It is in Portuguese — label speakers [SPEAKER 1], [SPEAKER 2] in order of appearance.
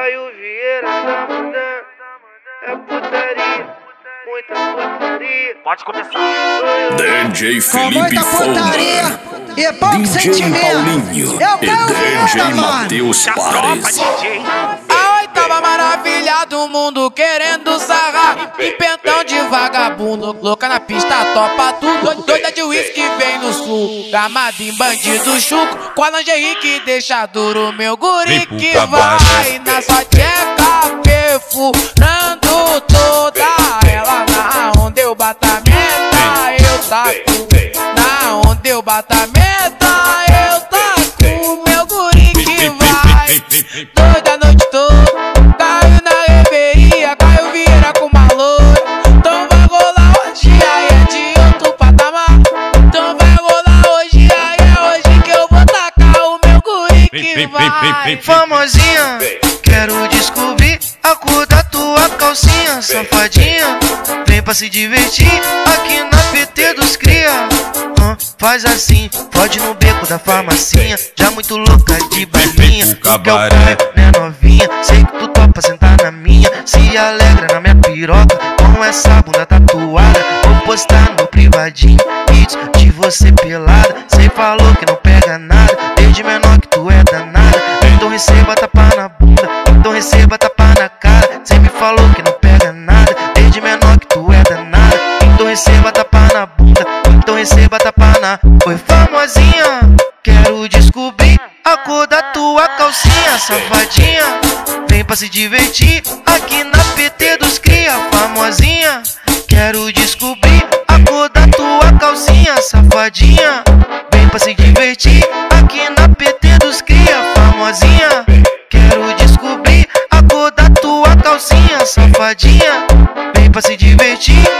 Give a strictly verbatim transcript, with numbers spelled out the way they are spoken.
[SPEAKER 1] Caio Vieira tá mandando, é putaria, muita putaria.
[SPEAKER 2] Pode começar.
[SPEAKER 3] D J
[SPEAKER 4] Com
[SPEAKER 3] Felipe
[SPEAKER 4] muita putaria
[SPEAKER 3] Foda,
[SPEAKER 4] e pouco
[SPEAKER 3] D J
[SPEAKER 4] sentimento.
[SPEAKER 3] Paulinho
[SPEAKER 4] Eu
[SPEAKER 3] e
[SPEAKER 4] quero
[SPEAKER 3] D J
[SPEAKER 4] vida, mano.
[SPEAKER 3] Matheus
[SPEAKER 2] Tropa,
[SPEAKER 3] Pares.
[SPEAKER 2] D J.
[SPEAKER 5] A oitava maravilha do mundo querendo sarrar. E pentão de vagabundo, louca na pista, topa tudo. Doida de uísque vem no sul, gamada em bandido chuco. Com a lingerie que deixa duro, meu guri que vai na sua tcheca, perfurando toda ela. Na onde eu bato a meta, eu taco. Na onde eu bato a meta, eu taco. Meu guri que vai, doida a noite toda. Caiu na reveria, Caio Vieira com uma loura. Então vai rolar hoje, aí é de outro patamar. Então vai rolar hoje, aí é hoje que eu vou tacar o meu guri que vai.
[SPEAKER 1] Famosinha, quero descobrir a cor da tua calcinha, safadinha. Vem pra se divertir aqui na P T dos cria. Hum, faz assim, pode no beco da farmacinha, já muito louca de balinha. Tu quer o carro, né novinha? Sei que tu topa sentar na minha, se alegra na minha piroca com essa bunda tatuada. Vou postar no privadinho vídeos de você pelada. Cê falou que não pega nada, desde menor que tu é danada. Então receba tapa na bunda, então receba tapa na cara. Cê me falou que não pega nada, desde menor que tu é danada. Então receba tapa na bunda, então receba tapa na... Oi famosinha, quero descobrir a cor da tua calcinha, safadinha. Vem pra se divertir aqui na P T dos cria. Famosinha, quero descobrir a cor da tua calcinha, safadinha. Vem pra se divertir aqui na P T dos cria. Famosinha, quero descobrir a cor da tua calcinha, safadinha. Vem pra se divertir